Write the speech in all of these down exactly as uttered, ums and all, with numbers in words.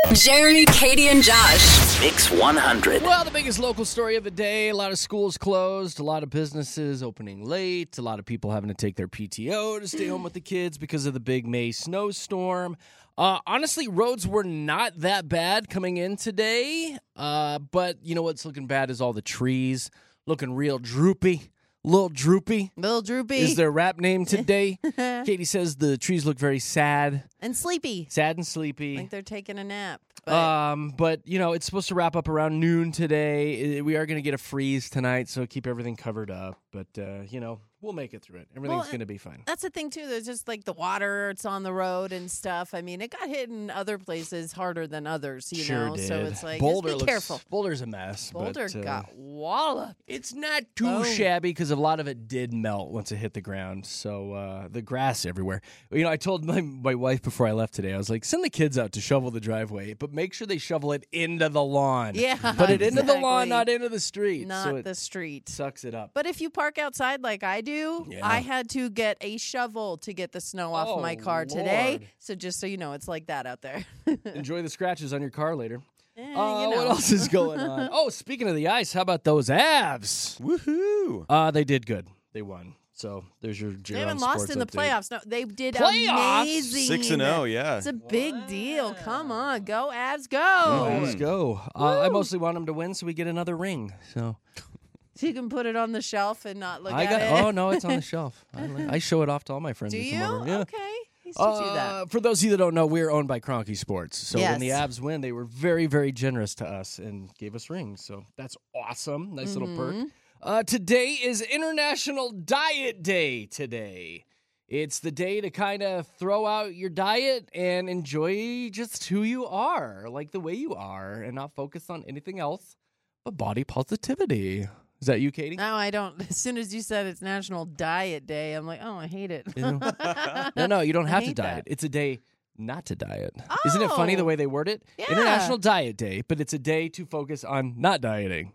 Jeremy, Katie, and Josh. Mix one hundred. Well, the biggest local story of the day, a lot of schools closed, a lot of businesses opening late, a lot of people having to take their P T O to stay home with the kids because of the big May snowstorm. Uh, honestly, roads were not that bad coming in today, uh, but you know what's looking bad is all the trees looking real droopy. Lil Droopy. Lil Droopy. Is their rap name today. Katie says the trees look very sad. And sleepy. Sad and sleepy. Like they're taking a nap. But Um, but, you know, it's supposed to wrap up around noon today. I- We are going to get a freeze tonight, so keep everything covered up. But, uh, you know, we'll make it through it. Everything's Well, going to be fine. that's the thing, too. There's just like the water, it's on the road and stuff. I mean, it got hit in other places harder than others, you sure know? did. So it's like, Boulder just be looks, careful. Boulder's a mess. Boulder but, uh, got walloped. It's not too Boom. shabby because a lot of it did melt once it hit the ground. So uh, the grass everywhere. You know, I told my, my wife before I left today, I was like, send the kids out to shovel the driveway, but make sure they shovel it into the lawn. Yeah, Put it into the lawn, exactly. not into the street. Not so it the street. sucks it up. But if you park outside like I do, Yeah. I had to get a shovel to get the snow off Oh, my car today. Lord. So just so you know, it's like that out there. Enjoy the scratches on your car later. Eh, Uh, you What know. else is going on? Oh, speaking of the ice, how about those Avs? Woohoo! Uh, they did good. They won. So there's your They Giron haven't lost Sports in the update. playoffs. No, they did Playoffs? amazing. Six and zero, yeah. It's a big deal. Come on, go Avs, go! Oh, let's go. Uh, I mostly want them to win so we get another ring. So So you can put it on the shelf and not look I at got. it. Oh no, it's on the shelf. I, li- I show it off to all my friends. Do who you? come over. Yeah. Okay, you should do that. Uh, for those of you that don't know, we're owned by Kroenke Sports. So when the Yes. Avs win, they were very, very generous to us and gave us rings. So that's awesome. Nice little perk. Mm-hmm. Uh, today is International Diet Day today. It's the day to kind of throw out your diet and enjoy just who you are, like the way you are, and not focus on anything else but body positivity. Is that you, Katie? No, I don't. As soon as you said it's National Diet Day, I'm like, oh, I hate it. You know? No, no, you don't I have to hate diet. that. It's a day not to diet. Isn't it funny the Oh. way they word it? Yeah. International Diet Day, but it's a day to focus on not dieting.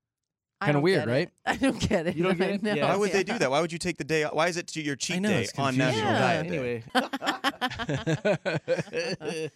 I Kinda don't weird, get it. right? I don't get it. You don't get I it? know. Yeah. Why would they do that? Why would you take the day? Why is it your I cheat know, day it's on confusing. National Yeah. Diet Day? Anyway.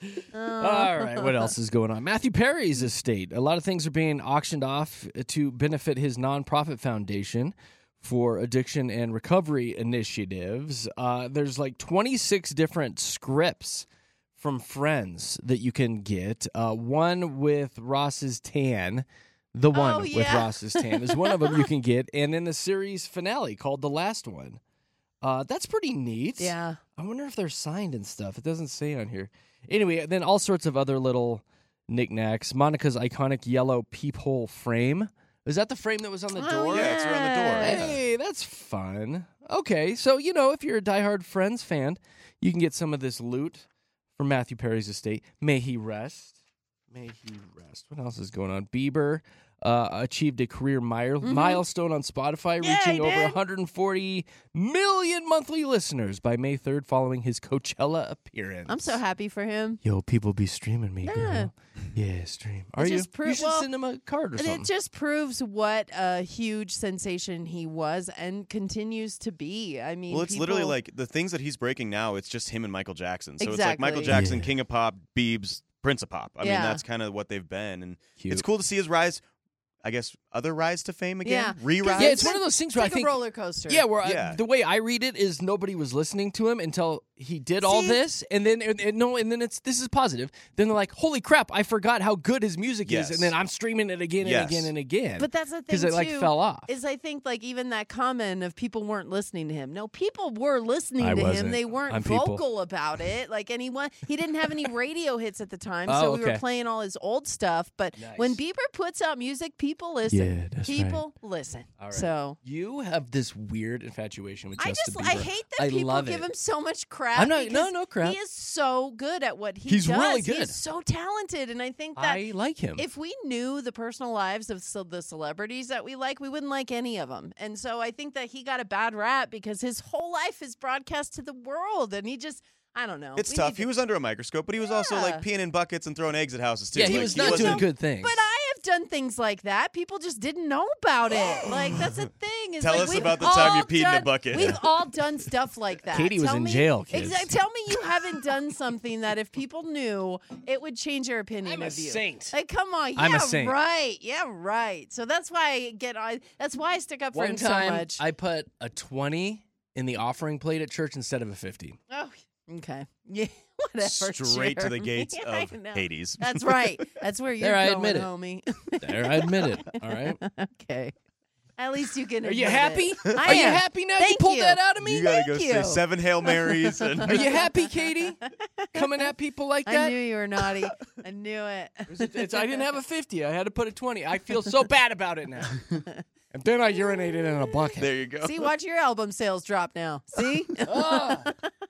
All right, what else is going on? Matthew Perry's estate. A lot of things are being auctioned off to benefit his nonprofit foundation for addiction and recovery initiatives. Uh, there's like twenty-six different scripts from Friends that you can get. Uh, one with Ross's tan. The one Oh, with yeah. Ross's tan is one of them you can get. And then the series finale called The Last One. Uh, that's pretty neat. Yeah. I wonder if they're signed and stuff. It doesn't say on here. Anyway, then all sorts of other little knickknacks. Monica's iconic yellow peephole frame. Is that the frame that was on the Oh, door? Yeah, it's around the door. yeah. Hey, that's fun. Okay, so, you know, if you're a diehard Friends fan, you can get some of this loot from Matthew Perry's estate. May he rest. May he rest. What else is going on? Bieber uh, achieved a career mi- milestone on Spotify, Yeah, reaching he over did. one hundred forty million monthly listeners by May third following his Coachella appearance. I'm so happy for him. Yo, people be streaming me, Yeah. girl. Yeah, stream. Are you? just pro- you should well, send him a card or And something. it just proves what a huge sensation he was and continues to be. I mean, Well, it's literally people- like the things that he's breaking now. It's just him and Michael Jackson. So it's like Michael Exactly. Jackson, Yeah. King of Pop, Biebs, Prince of Pop. I mean, Yeah. that's kind of what they've been, and Cute. it's cool to see his rise. I guess other rise to fame again, Yeah. re-rise. Yeah, it's one of those things It's where like I think a roller coaster. Yeah, where I- Yeah. the way I read it is nobody was listening to him until he did all See? this, and then and, and no, and then it's this is positive. Then they're like, "Holy crap! I forgot how good his music Yes. is," and then I'm streaming it again and Yes. again and again. But that's the thing because it like too, fell off. Is I think like even that comment of people weren't listening to him. No, people were listening I to wasn't. him. They weren't I'm people. vocal about it. Like anyone, he didn't have any radio hits at the time, Oh, so we okay. were playing all his old stuff. But when Nice. Bieber puts out music, people listen. Yeah, that's right. people listen. All right. So You have this weird infatuation with I Justin just Bieber. I hate that I people love give it. him so much crap. I'm not- no, because no crap. He is so good at what he He's does. really good. He's so talented, and I think that I like him. if we knew the personal lives of ce- the celebrities that we like, we wouldn't like any of them. And so I think that he got a bad rap because his whole life is broadcast to the world, and he just, I don't know. It's We tough. need He to- was under a microscope, but he was also Yeah. like peeing in buckets and throwing eggs at houses too. yeah, he Like, was not wasn't- doing good things. But I have done things like that. People just didn't know about it. Like, that's the thing. Is Tell like, us we've about the time you all peed in a done- bucket. We've all done stuff like that. Katie was Tell in me- jail, kids. Exact- Tell me you haven't done something that if people knew, it would change your opinion I'm a of you. saint. Like, come on. Yeah, I'm a saint. right. Yeah, right. So that's why I get I that's why I stick up for One him time, so much. I put a twenty in the offering plate at church instead of a fifty. oh, okay. Yeah, whatever. Straight to the Jeremy. gates I of know. Hades. That's right. That's where you're There, I going, admit it. homie. There, I admit it. All right. Okay. At least you can Are you admit happy? it. I Are you am. happy now? Thank you pulled you. that out of me. You gotta go Thank say you. seven Hail Marys. And Are you happy, Katie? Coming at people like I that? knew you were naughty. I knew it. It's, it's, I didn't have a fifty. I had to put a twenty. I feel so bad about it now. And then I urinated in a bucket. there you go. See, watch your album sales drop now. See? Oh.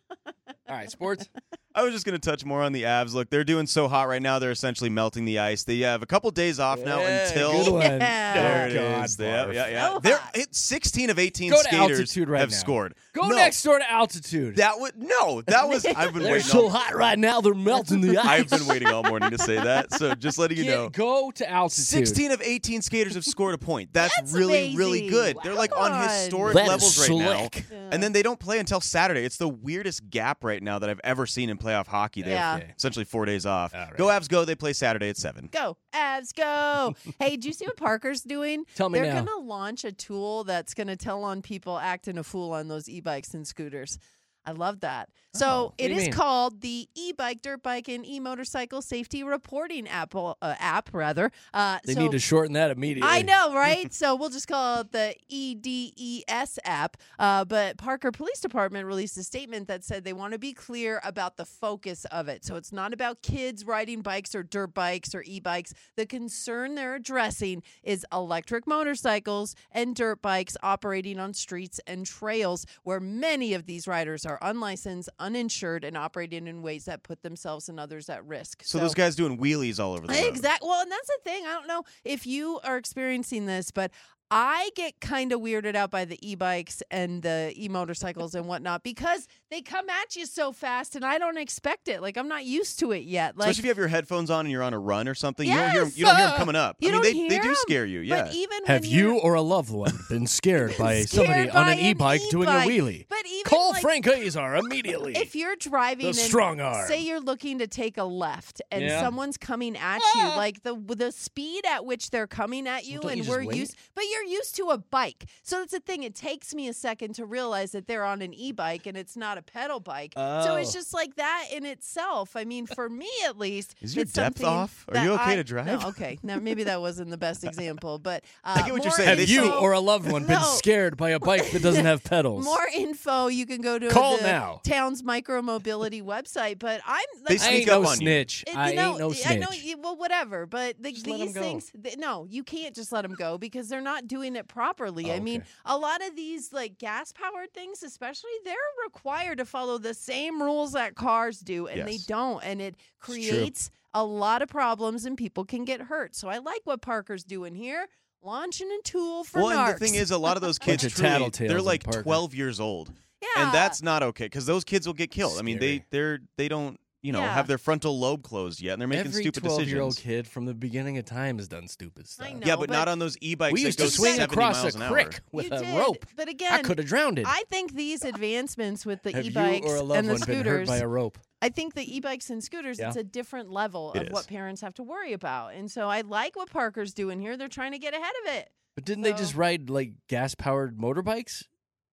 All right, sports. I was just going to touch more on the Avs. Look, they're doing so hot right now, they're essentially melting the ice. They have a couple days off now Yeah, until. good one. Yeah. There it Oh, God, is. Yeah, barf. yeah, yeah. So They're hot. it, sixteen of eighteen Go to skaters altitude right have now. scored. Go no, next door to altitude. That would no. That was I've been They're waiting. so all, hot right now. They're melting the ice. I've been waiting all morning to say that. So just letting you Get- know. Go to altitude. sixteen of eighteen skaters have scored a point. That's, That's really, really amazing. good. They're like on Come on. historic That is levels right slick. now. And then they don't play until Saturday. It's the weirdest gap right now that I've ever seen in playoff hockey. They have Yeah. essentially four days off. All right. Go Avs, go. They play Saturday at seven. Go, Avs, go. Hey, do you see what Parker's doing? Tell me They're now. going to launch a tool that's going to tell on people acting a fool on those e-bikes and scooters. I love that. So Oh, what do it you is mean? called the e-bike, dirt bike, and e-motorcycle safety reporting app. Uh, app rather. Uh, They so need to shorten that immediately. I know, right? So we'll just call it the E D E S app. Uh, but Parker Police Department released a statement that said they want to be clear about the focus of it. So it's not about kids riding bikes or dirt bikes or e-bikes. The concern they're addressing is electric motorcycles and dirt bikes operating on streets and trails where many of these riders are unlicensed, uninsured, and operating in ways that put themselves and others at risk. So, those guys doing wheelies all over the road. Exactly. Well, and that's the thing. I don't know if you are experiencing this, but I get kind of weirded out by the e-bikes and the e-motorcycles and whatnot because they come at you so fast and I don't expect it. Like, I'm not used to it yet. Like, Especially if you have your headphones on and you're on a run or something. You don't hear 'em- Yes, you don't hear them uh, coming up. you I mean, don't they, hear they do 'em, scare you. Yeah. But even Have when you you're or a loved one been scared by scared somebody by on an an e-bike doing a e-bike? wheelie? But even Call like, Frank Azar immediately. If you're driving The and strong arm. say you're looking to take a left and Yeah. someone's coming at you, like the the speed at which they're coming at you, Well, don't and you just we're wait? used, but you're used to a bike. So that's the thing. It takes me a second to realize that they're on an e-bike and it's not a pedal bike. So it's Oh. just like that in itself. I mean, for me at least, Is your it's depth something off? Are that you okay I- to drive? No, okay. Now maybe that wasn't the best example, but uh, I get what you're more saying. Have They you say- info- or a loved one been No. scared by a bike that doesn't have pedals? More info, you can go to Call the now. town's micromobility website. But I'm They like, I sneak ain't up no on you. snitch. It- I you know, ain't no I snitch. know, you- well, whatever. But the, Just let 'em these go. things, th- no, you can't just let them go because they're not doing it properly. Oh, I mean, okay. a lot of these like gas-powered things, especially, they're required to follow the same rules that cars do, and they Yes. don't, and it true. creates a lot of problems, and people can get hurt. So I like what Parker's doing here, launching a tool for Well, narcs. and the thing is, a lot of those kids, Bunch of truly, tattletales they're in like Parker. twelve years old. yeah, And that's not okay because those kids will get killed. I mean, they Scary. they're they don't you know Yeah. have their frontal lobe closed yet, and they're making Every stupid twelve-year-old decisions. kid from the beginning of time has done stupid stuff. I know. Yeah, but, but not on those e-bikes We that used go to swing seventy across miles a an hour. creek with You a did, rope. But again, I could have drowned it. I think these advancements with the Have e-bikes you or a loved and the one been hurt scooters, by a rope? I think the e-bikes and scooters, Yeah. it's a different level It of what is. parents have to worry about. And so I like what Parker's doing here. They're trying to get ahead of it. But didn't they just So- ride like gas-powered motorbikes,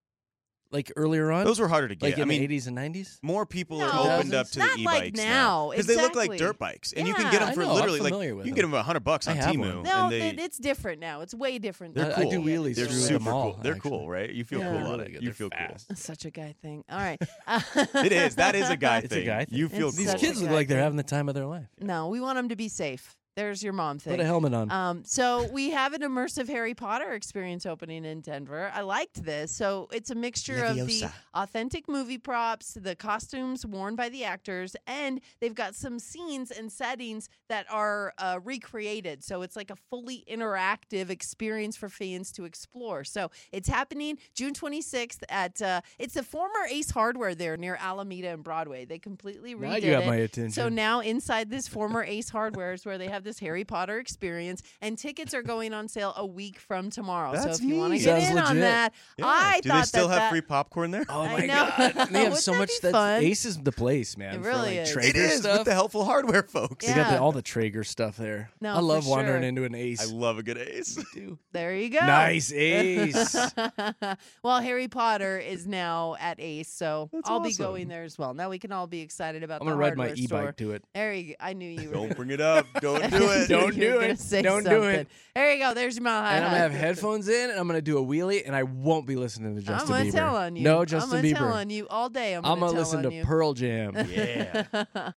like earlier on? Those were harder to get. like in I mean, the eighties and nineties. more people No, are opened up to not the like e-bikes now. because they look like Exactly. dirt bikes, and you can Yeah. get them I for know, I'm literally like familiar you with can them. get them for a hundred bucks I on have Temu, one. No, and they it, it's different now. It's way different. They're than I, I cool. do wheelies they're through super them all, cool. They're actually. cool, right? You feel Yeah. cool They're on really it. good. You They're feel fast. That's such a guy thing. All right. cool. It is. That is a guy It's a thing. guy thing. You feel It's cool. These such kids a look guy like they're thing. having the time of their life. No, we want them to be safe. There's your mom thing. Put a helmet on. Um, so we have an immersive Harry Potter experience opening in Denver. I liked this. So it's a mixture of the Leviosa. authentic movie props, the costumes worn by the actors, and they've got some scenes and settings that are uh, recreated. So it's like a fully interactive experience for fans to explore. So it's happening June twenty-sixth at uh, it's the former Ace Hardware there near Alameda and Broadway. They completely redid Now you got it. my attention. So now inside this former Ace Hardware is where they have this Harry Potter experience, and tickets are going on sale a week from tomorrow. That's so if you want to neat. get Sounds in on legit. that, Yeah. I Do thought they still that have that, free popcorn there? Oh I my know. god, and they have Wouldn't so that much. be That's fun? Ace is the place, man. It for really like is. Traeger It is stuff. with the helpful hardware folks. They got the, Yeah. all the Traeger stuff there. No, I love for wandering sure. into an Ace. I love a good Ace. There you go. Nice Ace. Well, Harry Potter is now at Ace, so That's I'll be awesome. going there as well. Now we can all be excited about I'm the gonna ride my hardware store. e-bike to it. There you go. I knew you were. Don't gonna- bring it up. Don't do it. Don't you were do gonna it. say Don't do something. it. There you go. There's your mile high. And I'm gonna have high. headphones in, and I'm gonna do a wheelie, and I won't be listening to Justin I'm gonna Bieber. tell on you. No Justin I'm gonna Bieber. tell on you all day. I'm I'm gonna gonna tell listen on to you. Pearl Jam. Yeah.